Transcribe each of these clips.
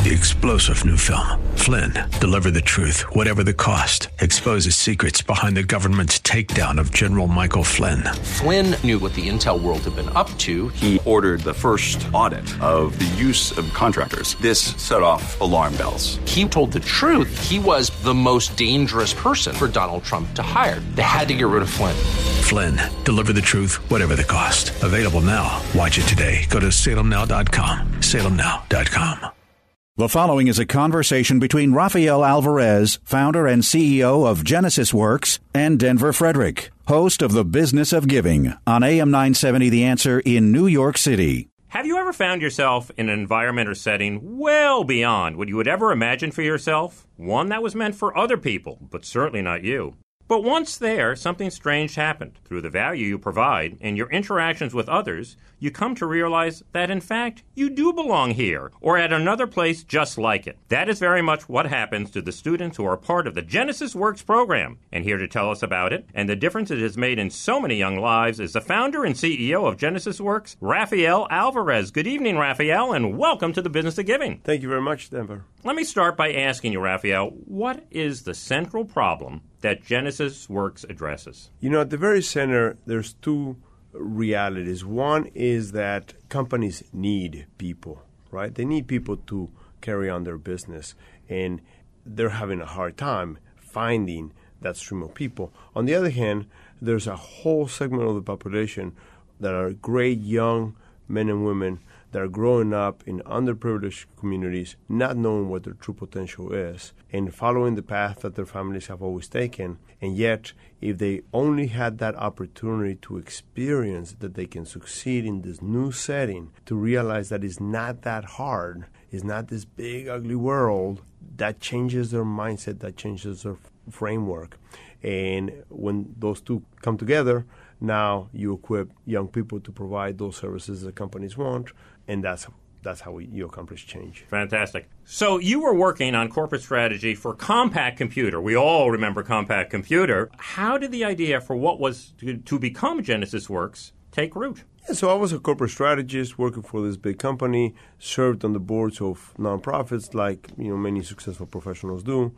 The explosive new film, Flynn, deliver the truth, whatever the cost, exposes secrets behind the government's takedown of General Michael Flynn. Flynn knew what the intel world had been up to. He ordered the first audit of the use of contractors. This set off alarm bells. He told the truth. He was the most dangerous person for Donald Trump to hire. They had to get rid of Flynn. Flynn, deliver the truth, whatever the cost. Available now. Watch it today. Go to salemnow.com. salemnow.com. The following is a conversation between Rafael Alvarez, founder and CEO of Genesis Works, and Denver Frederick, host of The Business of Giving on AM 970 The Answer in New York City. Have you ever found yourself in an environment or setting well beyond what you would ever imagine for yourself? One that was meant for other people, but certainly not you. But once there, something strange happened. Through the value you provide and your interactions with others, you come to realize that, in fact, you do belong here or at another place just like it. That is very much what happens to the students who are part of the Genesis Works program. And here to tell us about it and the difference it has made in so many young lives is the founder and CEO of Genesis Works, Rafael Alvarez. Good evening, Rafael, and welcome to the Business of Giving. Thank you very much, Denver. Let me start by asking you, Rafael, what is the central problem that Genesis Works addresses? You know, at the very center, there's two realities. One is that companies need people, right? They need people to carry on their business, and they're having a hard time finding that stream of people. On the other hand, there's a whole segment of the population that are great young men and women that are growing up in underprivileged communities, not knowing what their true potential is, and following the path that their families have always taken. And yet, if they only had that opportunity to experience that they can succeed in this new setting, to realize that it's not that hard, it's not this big, ugly world, that changes their mindset, that changes their framework. And when those two come together, now you equip young people to provide those services that companies want, and that's how you accomplish change. Fantastic. So you were working on corporate strategy for Compaq Computer. We all remember Compaq Computer. How did the idea for what was to become Genesis Works take root? Yeah, so I was a corporate strategist working for this big company, served on the boards of nonprofits like many successful professionals do,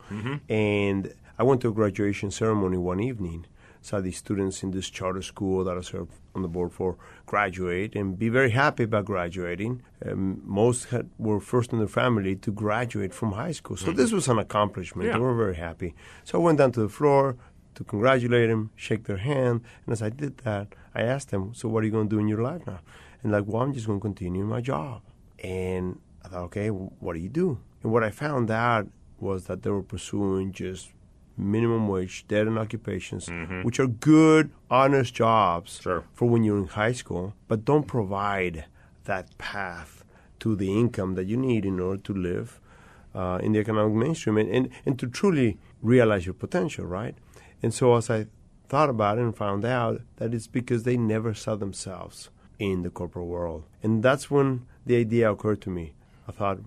and I went to a graduation ceremony one evening. Saw these students in this charter school that I served on the board for graduate and be very happy about graduating. Most were first in their family to graduate from high school. So this was an accomplishment. They were very happy. So I went down to the floor to congratulate them, shake their hand. And as I did that, I asked them, so what are you going to do in your life now? And well, I'm just going to continue my job. And I thought, okay, what do you do? And what I found out was that they were pursuing just minimum wage, dead-end occupations, which are good, honest jobs for when you're in high school, but don't provide that path to the income that you need in order to live in the economic mainstream and to truly realize your potential, right? And so as I thought about it and found out that it's because they never saw themselves in the corporate world. And that's when the idea occurred to me. I thought,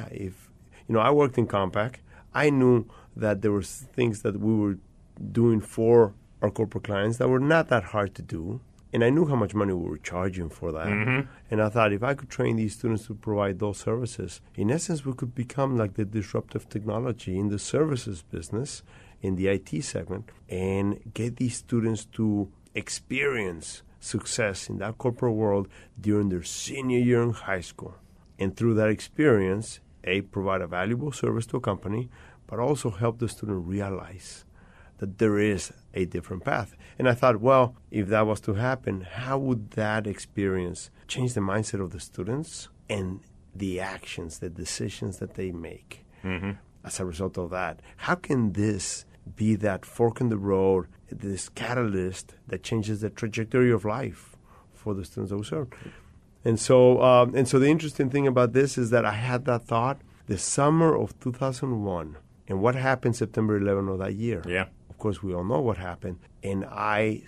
if I worked in Compaq, I knew that there were things that we were doing for our corporate clients that were not that hard to do. And I knew how much money we were charging for that. And I thought if I could train these students to provide those services, in essence, we could become like the disruptive technology in the services business, in the IT segment, and get these students to experience success in that corporate world during their senior year in high school. And through that experience, provide a valuable service to a company, but also help the student realize that there is a different path. And I thought, well, if that was to happen, how would that experience change the mindset of the students and the actions, the decisions that they make as a result of that? How can this be that fork in the road, this catalyst that changes the trajectory of life for the students that we serve? And so the interesting thing about this is that I had that thought the summer of 2001. And what happened September 11 of that year? Yeah. Of course, we all know what happened. And I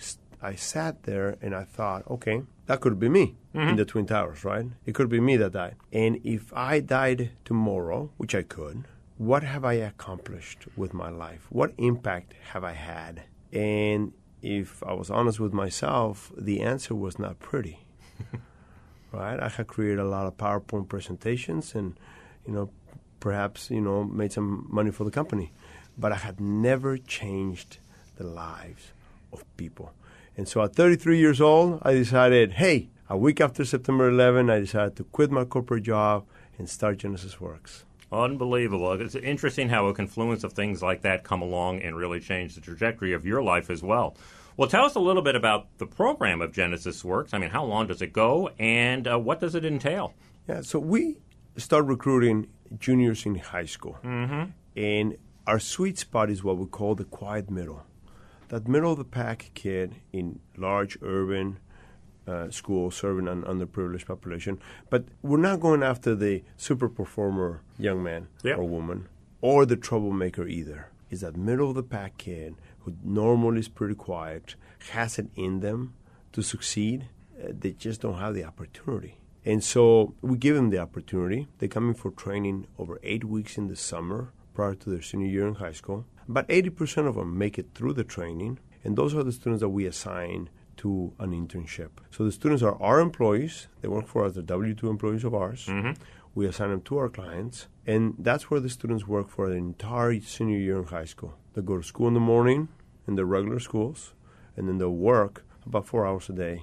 sat there and I thought, okay, that could be me in the Twin Towers, right? It could be me that died. And if I died tomorrow, which I could, what have I accomplished with my life? What impact have I had? And if I was honest with myself, the answer was not pretty. Right? I had created a lot of PowerPoint presentations and, perhaps, made some money for the company. But I had never changed the lives of people. And so at 33 years old, I decided, hey, a week after September 11, I decided to quit my corporate job and start Genesis Works. Unbelievable. It's interesting how a confluence of things like that come along and really change the trajectory of your life as well. Well, tell us a little bit about the program of Genesis Works. I mean, how long does it go, and what does it entail? Yeah, so we start recruiting juniors in high school. Mm-hmm. And our sweet spot is what we call the quiet middle. That middle-of-the-pack kid in large urban schools serving an underprivileged population. But we're not going after the super performer young man or woman or the troublemaker either. It's that middle-of-the-pack kid who normally is pretty quiet, has it in them to succeed. They just don't have the opportunity. And so we give them the opportunity. They come in for training over 8 weeks in the summer prior to their senior year in high school. About 80% of them make it through the training, and those are the students that we assign to an internship. So the students are our employees. They work for us, they're W-2 employees of ours. Mm-hmm. We assign them to our clients, and that's where the students work for the entire senior year in high school. They go to school in the morning in their regular schools, and then they'll work about 4 hours a day,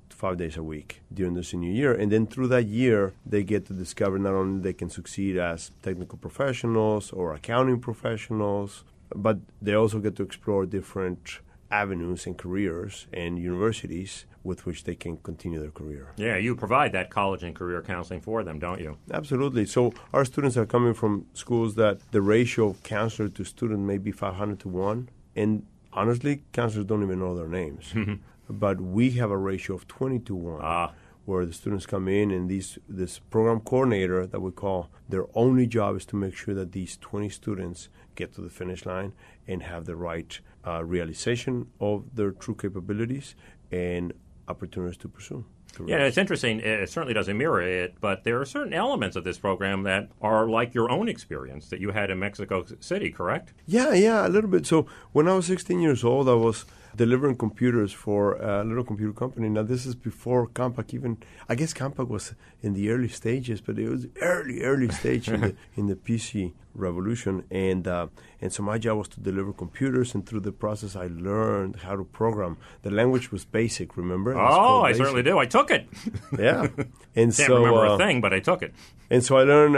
5 days a week during the senior year. And then through that year, they get to discover not only they can succeed as technical professionals or accounting professionals, but they also get to explore different avenues and careers and universities with which they can continue their career. Yeah, you provide that college and career counseling for them, don't you? Absolutely. So our students are coming from schools that the ratio of counselor to student may be 500 to 1. And honestly, counselors don't even know their names. But we have a ratio of 20 to 1, where the students come in, and this program coordinator that we call, their only job is to make sure that these 20 students get to the finish line and have the right realization of their true capabilities and opportunities to pursue. Yeah, it's interesting. It certainly doesn't mirror it, but there are certain elements of this program that are like your own experience that you had in Mexico City, correct? Yeah, a little bit. So when I was 16 years old, I was delivering computers for a little computer company. Now, this is before Compaq even. I guess Compaq was in the early stages, but it was early stage in the PC revolution. And so my job was to deliver computers, and through the process, I learned how to program. The language was BASIC, remember? Oh, I certainly do. I took it. Yeah. And Can't remember a thing, but I took it. And so I learned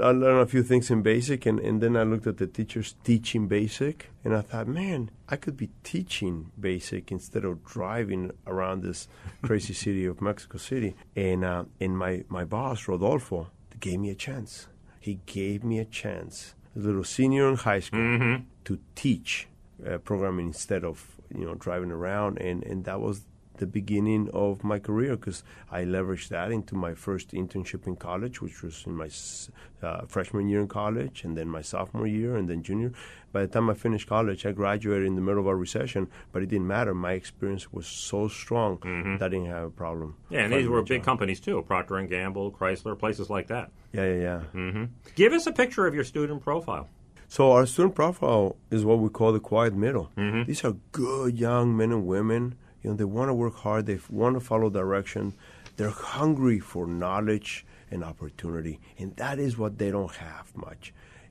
a few things in BASIC, and then I looked at the teachers teaching BASIC, and I thought, man, I could be teaching BASIC instead of driving around this crazy city of Mexico City. And my boss, Rodolfo, gave me a chance. He gave me a chance, a little senior in high school, to teach programming instead of driving around, and that was the beginning of my career, because I leveraged that into my first internship in college, which was in my freshman year in college, and then my sophomore year, and then junior. By the time I finished college, I graduated in the middle of a recession, but it didn't matter. My experience was so strong that I didn't have a problem. Yeah, and these were big companies too, Procter & Gamble, Chrysler, places like that. Yeah. Mm-hmm. Give us a picture of your student profile. So our student profile is what we call the quiet middle. These are good young men and women. They want to work hard. They want to follow direction. They're hungry for knowledge and opportunity, and that is what they don't have much,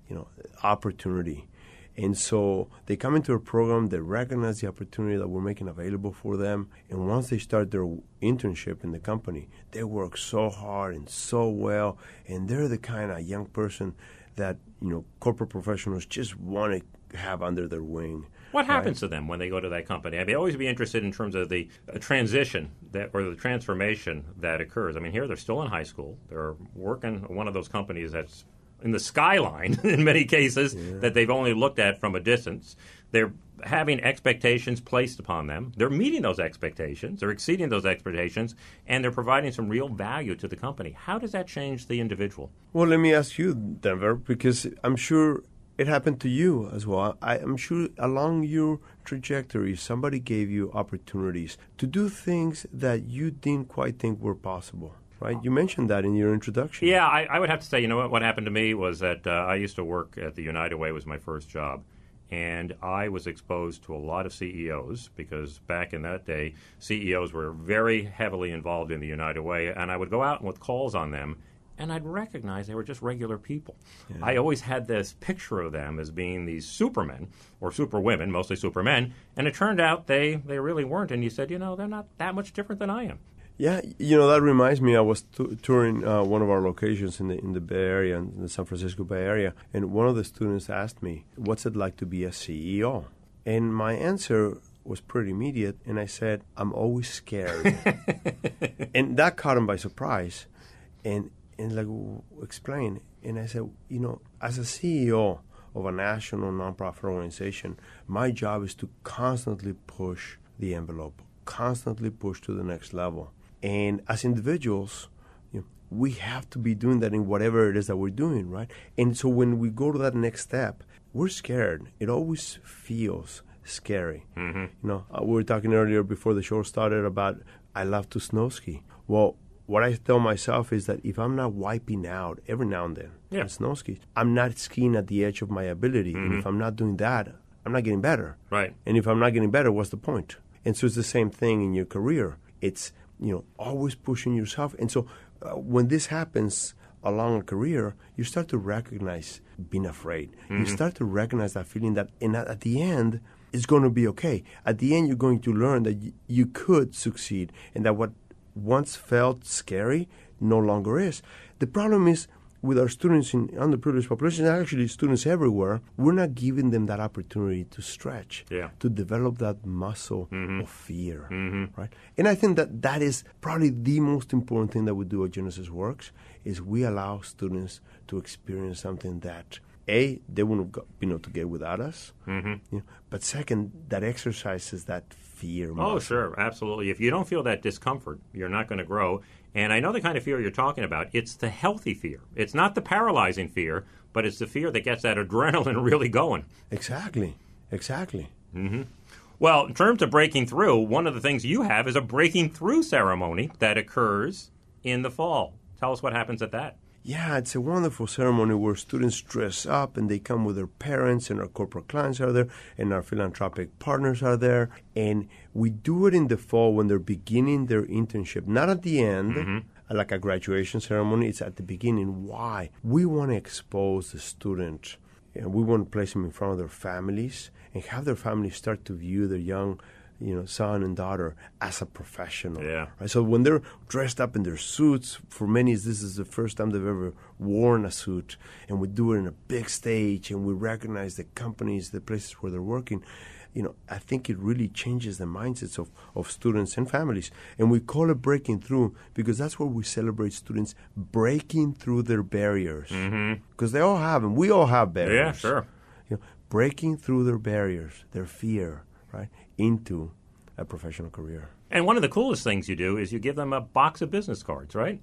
opportunity. And so they come into a program, they recognize the opportunity that we're making available for them, and once they start their internship in the company, they work so hard and so well, and they're the kind of young person that corporate professionals just want to have under their wing. What happens to them when they go to that company? I'd always be interested in terms of the transition or the transformation that occurs. I mean, here they're still in high school. They're working at one of those companies that's in the skyline in many cases that they've only looked at from a distance. They're having expectations placed upon them. They're meeting those expectations. They're exceeding those expectations, and they're providing some real value to the company. How does that change the individual? Well, let me ask you, Denver, because I'm sure it happened to you as well. I'm sure along your trajectory, somebody gave you opportunities to do things that you didn't quite think were possible, right? You mentioned that in your introduction. Yeah, I would have to say, what happened to me was that I used to work at the United Way. Was my first job. And I was exposed to a lot of CEOs because back in that day, CEOs were very heavily involved in the United Way. And I would go out with calls on them, and I'd recognize they were just regular people. Yeah. I always had this picture of them as being these supermen or superwomen, mostly supermen, and it turned out they really weren't. And you said, they're not that much different than I am. Yeah, that reminds me. I was touring one of our locations in the Bay Area, in the San Francisco Bay Area, and one of the students asked me, "What's it like to be a CEO?" And my answer was pretty immediate, and I said, "I'm always scared." And that caught him by surprise, and like, explain. And I said, as a CEO of a national nonprofit organization, my job is to constantly push the envelope, constantly push to the next level. And as individuals, we have to be doing that in whatever it is that we're doing, right? And so when we go to that next step, we're scared. It always feels scary. Mm-hmm. We were talking earlier before the show started about I love to snow ski. Well, what I tell myself is that if I'm not wiping out every now and then on snow skis, I'm not skiing at the edge of my ability. Mm-hmm. And if I'm not doing that, I'm not getting better. Right. And if I'm not getting better, what's the point? And so it's the same thing in your career. It's always pushing yourself. And so when this happens along a career, you start to recognize being afraid. Mm-hmm. You start to recognize that feeling that at the end, it's going to be okay. At the end, you're going to learn that you could succeed and that what once felt scary no longer is. The problem is with our students in underprivileged populations, actually students everywhere, we're not giving them that opportunity to stretch, to develop that muscle of fear, right? And I think that is probably the most important thing that we do at Genesis Works is we allow students to experience something that, A, they wouldn't be able to get without us, but second, that exercises that fear muscle. Oh, sure, absolutely. If you don't feel that discomfort, you're not going to grow. And I know the kind of fear you're talking about. It's the healthy fear. It's not the paralyzing fear, but it's the fear that gets that adrenaline really going. Exactly. Mm-hmm. Well, in terms of breaking through, one of the things you have is a breaking through ceremony that occurs in the fall. Tell us what happens at that. Yeah, it's a wonderful ceremony where students dress up and they come with their parents and our corporate clients are there and our philanthropic partners are there. And we do it in the fall when they're beginning their internship, not at the end, like a graduation ceremony. It's at the beginning. Why? We want to expose the student and we want to place them in front of their families and have their families start to view their young son and daughter as a professional. Yeah. Right? So when they're dressed up in their suits, for many, this is the first time they've ever worn a suit, and we do it in a big stage, and we recognize the companies, the places where they're working. I think it really changes the mindsets of students and families. And we call it breaking through because that's where we celebrate students breaking through their barriers. Because they all have them. We all have barriers. Yeah, sure. Breaking through their barriers, their fear, right, into a professional career. And one of the coolest things you do is you give them a box of business cards, right?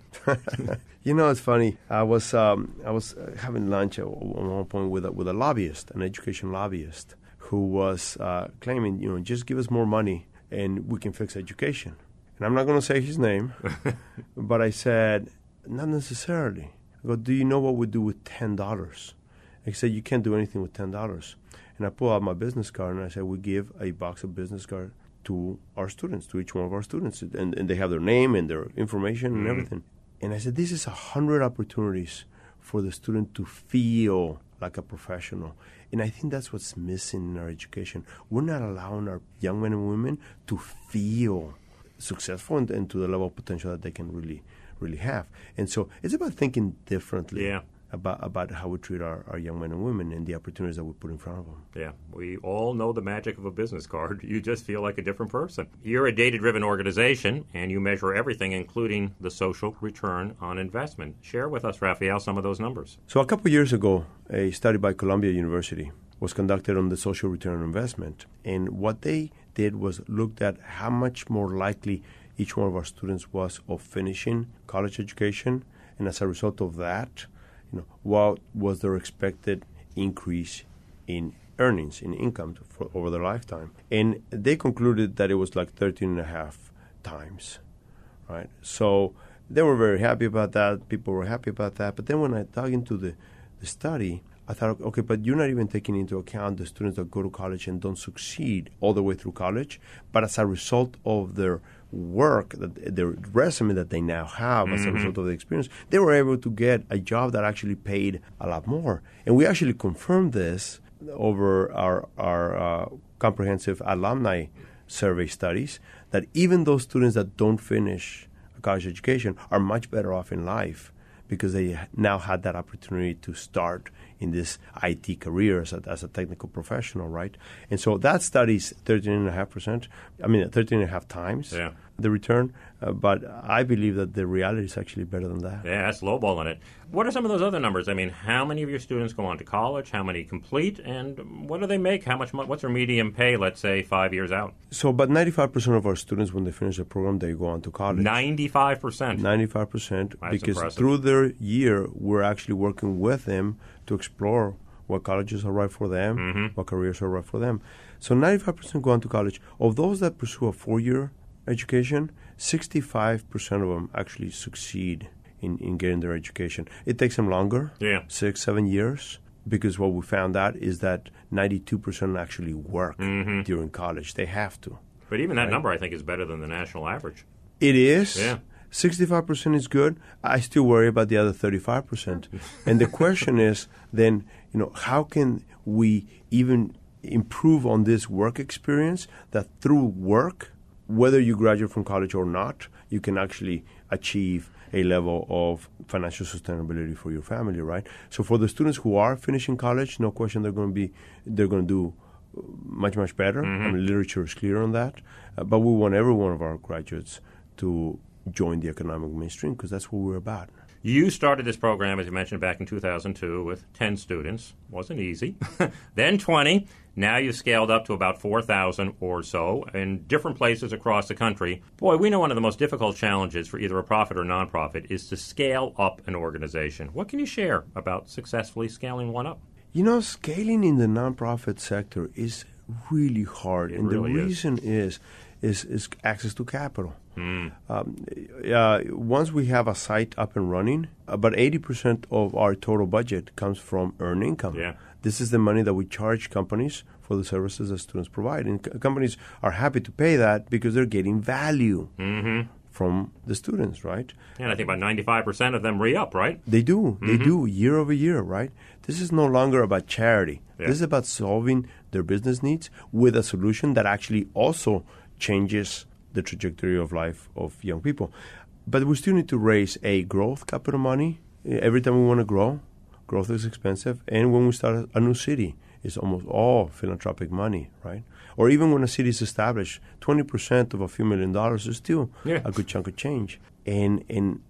It's funny. I was having lunch at one point with a lobbyist, an education lobbyist, who was claiming, just give us more money and we can fix education. And I'm not going to say his name, but I said, not necessarily. I go, do you know what we do with $10? He said, you can't do anything with $10. And I pull out my business card and I said, we give a box of business cards to our students, to each one of our students. And they have their name and their information and everything. And I said, this is 100 opportunities for the student to feel like a professional. And I think that's what's missing in our education. We're not allowing our young men and women to feel successful and to the level of potential that they can really, really have. And so it's about thinking differently. About how we treat our young men and women and the opportunities that we put in front of them. Yeah, we all know the magic of a business card. You just feel like a different person. You're a data-driven organization, and you measure everything, including the social return on investment. Share with us, Rafael, some of those numbers. So a couple of years ago, a study by Columbia University was conducted on the social return on investment. And what they did was looked at how much more likely each one of our students was of finishing college education. And as a result of that, what was their expected increase in earnings, in income over their lifetime. And they concluded that it was like 13.5 times, right? So they were very happy about that. People were happy about that. But then when I dug into the study, I thought, okay, but you're not even taking into account the students that go to college and don't succeed all the way through college, but as a result of their work, their resume that they now have as a result of the experience, they were able to get a job that actually paid a lot more. And we actually confirmed this over our comprehensive alumni survey studies, that even those students that don't finish a college education are much better off in life because they now had that opportunity to start in this IT career as a technical professional, right? And so that study's 13.5 times the return. But I believe that the reality is actually better than that. Yeah, that's lowballing it. What are some of those other numbers? I mean, how many of your students go on to college? How many complete? And what do they make? What's their median pay, let's say, 5 years out? So about 95% of our students, when they finish the program, they go on to college. 95%? 95%. That's because impressive. Through their year, we're actually working with them to explore what colleges are right for them, what careers are right for them. So 95% go on to college. Of those that pursue a 4-year education, 65% of them actually succeed in getting their education. It takes them longer, 6-7 years, because what we found out is that 92% actually work during college. They have to. But even that number, I think, is better than the national average. It is. Yeah. 65% is good. I still worry about the other 35%. And the question is then, how can we even improve on this work experience that through work, whether you graduate from college or not, you can actually achieve a level of financial sustainability for your family, right? So for the students who are finishing college, no question they're going to do much, much better. I mean, literature is clear on that. But we want every one of our graduates to join the economic mainstream because that's what we're about. You started this program, as you mentioned, back in 2002 with 10 students. Wasn't easy. Then 20. Now you've scaled up to about 4,000 or so in different places across the country. Boy, we know one of the most difficult challenges for either a profit or nonprofit is to scale up an organization. What can you share about successfully scaling one up? Scaling in the nonprofit sector is really hard. And really the reason is access to capital. Once we have a site up and running, about 80% of our total budget comes from earned income. Yeah. This is the money that we charge companies for the services that students provide. And companies are happy to pay that because they're getting value from the students, right? And I think about 95% of them re-up, right? They do. They do year over year, right? This is no longer about charity. Yeah. This is about solving their business needs with a solution that actually also changes the trajectory of life of young people. But we still need to raise growth capital money. Every time we want to grow, growth is expensive. And when we start a new city, it's almost all philanthropic money, right? Or even when a city is established, 20% of a few $1 million is still a good chunk of change. And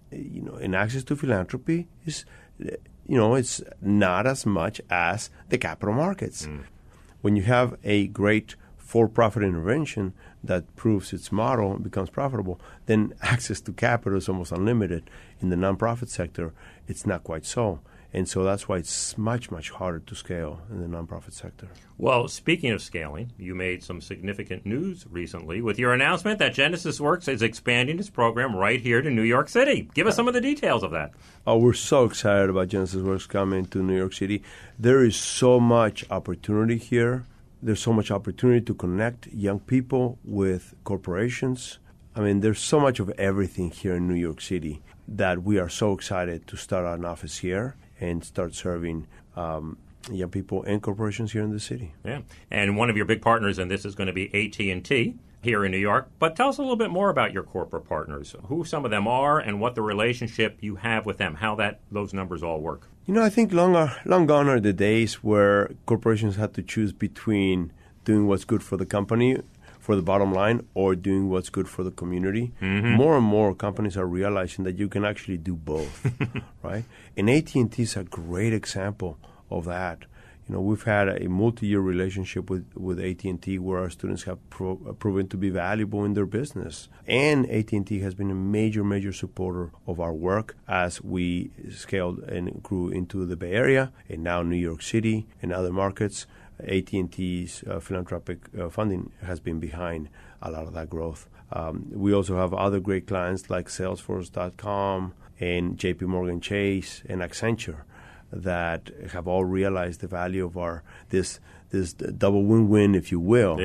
access to philanthropy is, it's not as much as the capital markets. When you have a great for-profit intervention that proves its model and becomes profitable, then access to capital is almost unlimited. In the nonprofit sector, it's not quite so. And so that's why it's much, much harder to scale in the nonprofit sector. Well, speaking of scaling, you made some significant news recently with your announcement that Genesis Works is expanding its program right here to New York City. Give us some of the details of that. Oh, we're so excited about Genesis Works coming to New York City. There is so much opportunity here. There's so much opportunity to connect young people with corporations. I mean, there's so much of everything here in New York City that we are so excited to start an office here and start serving young people and corporations here in the city. Yeah, and one of your big partners in this is going to be AT&T here in New York. But tell us a little bit more about your corporate partners, who some of them are and what the relationship you have with them, how those numbers all work. I think long gone are the days where corporations had to choose between doing what's good for the company, for the bottom line, or doing what's good for the community. More and more companies are realizing that you can actually do both, right? And AT&T is a great example of that. We've had a multi-year relationship with AT&T where our students have proven to be valuable in their business. And AT&T has been a major, major supporter of our work as we scaled and grew into the Bay Area and now New York City and other markets. AT&T's philanthropic funding has been behind a lot of that growth. We also have other great clients like Salesforce.com and JP Morgan Chase and Accenture that have all realized the value of this double win-win, if you will,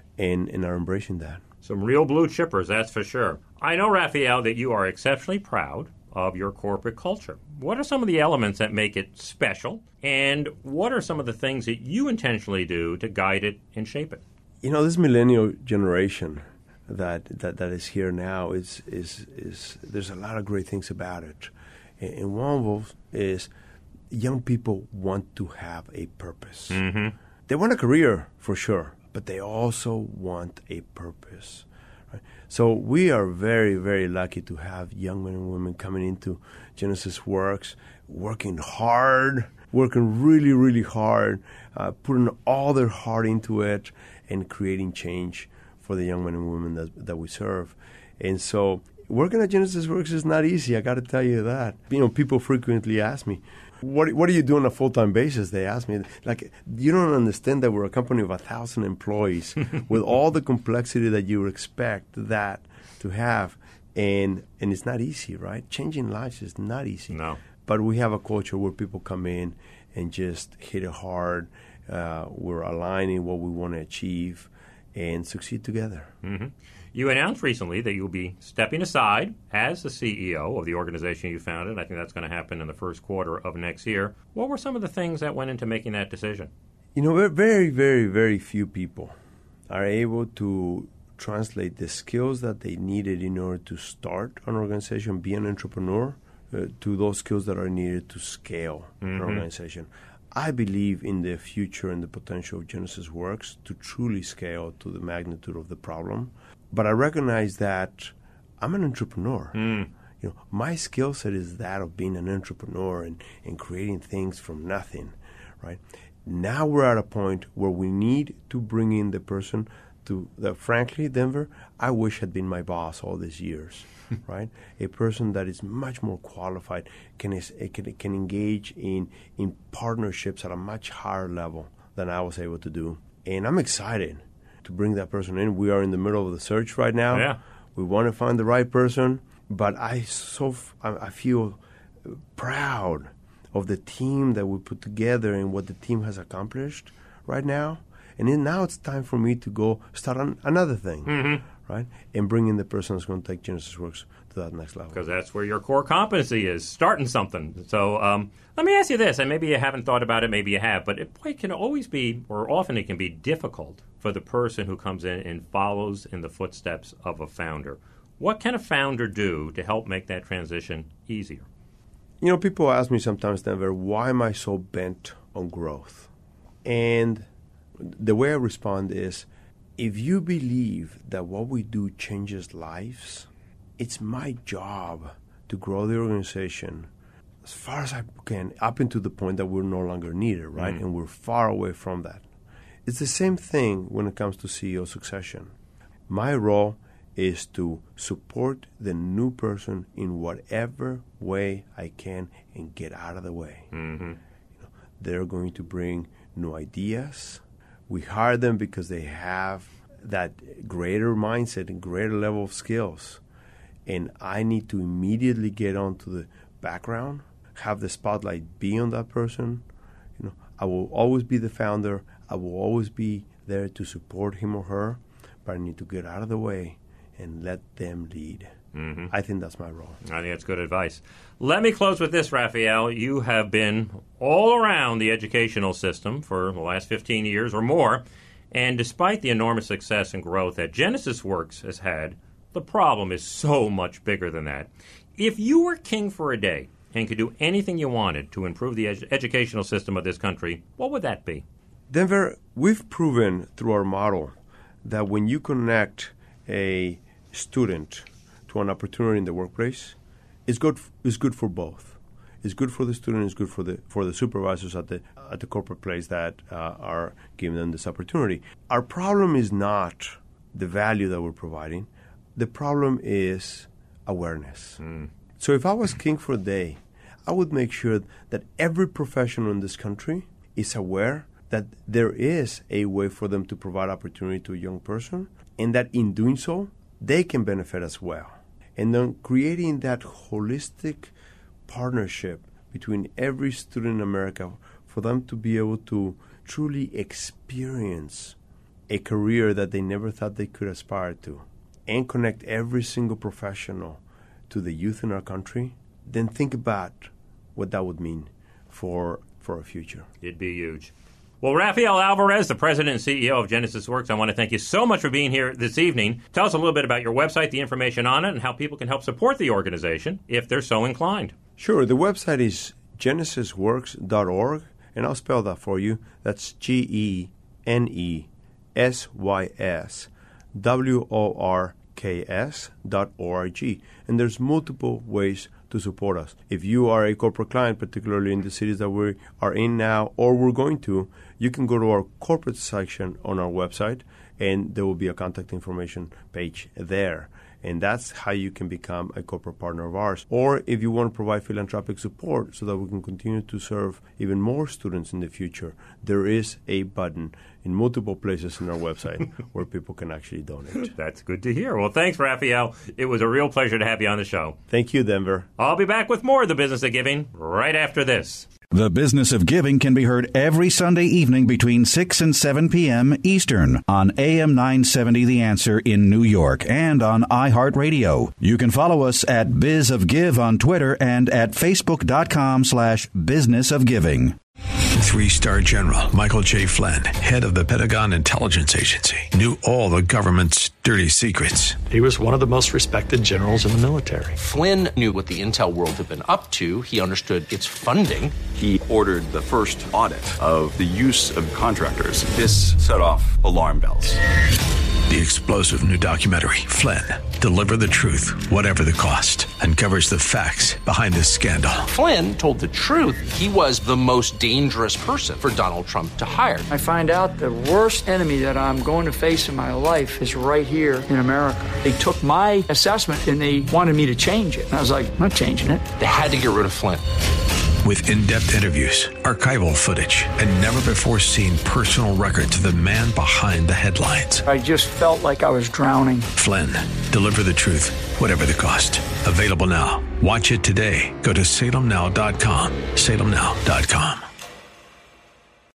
and are embracing that. Some real blue chippers, that's for sure. I know, Rafael, that you are exceptionally proud of your corporate culture. What are some of the elements that make it special, and what are some of the things that you intentionally do to guide it and shape it? You know, this millennial generation that is here now is there's a lot of great things about it, and one of those is young people want to have a purpose. Mm-hmm. They want a career for sure, but they also want a purpose. Right? So we are very, very lucky to have young men and women coming into Genesis Works, working hard, working really, really hard, putting all their heart into it, and creating change for the young men and women that we serve. And so working at Genesis Works is not easy, I got to tell you that. You know, people frequently ask me, what do you do on a full-time basis? They ask me, like, you don't understand that we're a company of 1,000 employees with all the complexity that you expect that to have. And it's not easy, right? Changing lives is not easy. No. But we have a culture where people come in and just hit it hard. We're aligning what we want to achieve and succeed together. Mm-hmm. You announced recently that you'll be stepping aside as the CEO of the organization you founded. I think that's going to happen in the first quarter of next year. What were some of the things that went into making that decision? You know, very, very, very few people are able to translate the skills that they needed in order to start an organization, be an entrepreneur, to those skills that are needed to scale an organization. I believe in the future and the potential of Genesis Works to truly scale to the magnitude of the problem. But I recognize that I'm an entrepreneur. You know, my skill set is that of being an entrepreneur and creating things from nothing, right? Now we're at a point where we need to bring in the person that, frankly, Denver, I wish had been my boss all these years, right? A person that is much more qualified, can engage in partnerships at a much higher level than I was able to do. And I'm excited to bring that person in. We are in the middle of the search right now. Yeah. We want to find the right person, but I feel proud of the team that we put together and what the team has accomplished right now. And then now it's time for me to go start on another thing, right? And bring in the person who's going to take Genesis Works to that next level. Because that's where your core competency is, starting something. So let me ask you this, and maybe you haven't thought about it, maybe you have, but it can always be, or often it can be difficult for the person who comes in and follows in the footsteps of a founder. What can a founder do to help make that transition easier? You know, people ask me sometimes, Denver, why am I so bent on growth? And the way I respond is, if you believe that what we do changes lives, it's my job to grow the organization as far as I can, up into the point that we're no longer needed, right? And we're far away from that. It's the same thing when it comes to CEO succession. My role is to support the new person in whatever way I can and get out of the way. You know, they're going to bring new ideas. We hire them because they have that greater mindset and greater level of skills. And I need to immediately get onto the background, have the spotlight be on that person. You know, I will always be the founder. I will always be there to support him or her, but I need to get out of the way and let them lead. I think that's my role. I think that's good advice. Let me close with this, Rafael. You have been all around the educational system for the last 15 years or more, and despite the enormous success and growth that Genesis Works has had, the problem is so much bigger than that. If you were king for a day and could do anything you wanted to improve the educational system of this country, what would that be? Denver, we've proven through our model that when you connect a student to an opportunity in the workplace, it's good for both. It's good for the student. It's good for the supervisors at the corporate place that are giving them this opportunity. Our problem is not the value that we're providing. The problem is awareness. So if I was king for a day, I would make sure that every professional in this country is aware that there is a way for them to provide opportunity to a young person, and that in doing so, they can benefit as well. And then creating that holistic partnership between every student in America for them to be able to truly experience a career that they never thought they could aspire to, and connect every single professional to the youth in our country, then think about what that would mean for our future. It'd be huge. Well, Rafael Alvarez, the president and CEO of Genesis Works, I want to thank you so much for being here this evening. Tell us a little bit about your website, the information on it, and how people can help support the organization if they're so inclined. Sure. The website is genesisworks.org, and I'll spell that for you. That's GENESYSWORKS.org. And there's multiple ways to support us. If you are a corporate client, particularly in the cities that we are in now or we're going to, you can go to our corporate section on our website, and there will be a contact information page there. And that's how you can become a corporate partner of ours. Or if you want to provide philanthropic support so that we can continue to serve even more students in the future, there is a button in multiple places in our website where people can actually donate. That's good to hear. Well, thanks, Rafael. It was a real pleasure to have you on the show. Thank you, Denver. I'll be back with more of The Business of Giving right after this. The Business of Giving can be heard every Sunday evening between 6 and 7 p.m. Eastern on AM 970 The Answer in New York and on iHeartRadio. You can follow us at Biz of Give on Twitter and at Facebook.com/businessofgiving. 3-star General Michael J. Flynn, head of the Pentagon Intelligence Agency, knew all the government's dirty secrets. He was one of the most respected generals in the military. Flynn knew what the intel world had been up to. He understood its funding. He ordered the first audit of the use of contractors. This set off alarm bells. The explosive new documentary, Flynn, Deliver the Truth, Whatever the Cost, uncovers the facts behind this scandal. Flynn told the truth. He was the most dangerous person for Donald Trump to hire. I find out the worst enemy that I'm going to face in my life is right here in America. They took my assessment and they wanted me to change it. And I was like, I'm not changing it. They had to get rid of Flynn. With in-depth interviews, archival footage, and never-before-seen personal records of the man behind the headlines. I just felt like I was drowning. Flynn, Deliver the Truth, Whatever the Cost. Available now. Watch it today. Go to salemnow.com. salemnow.com.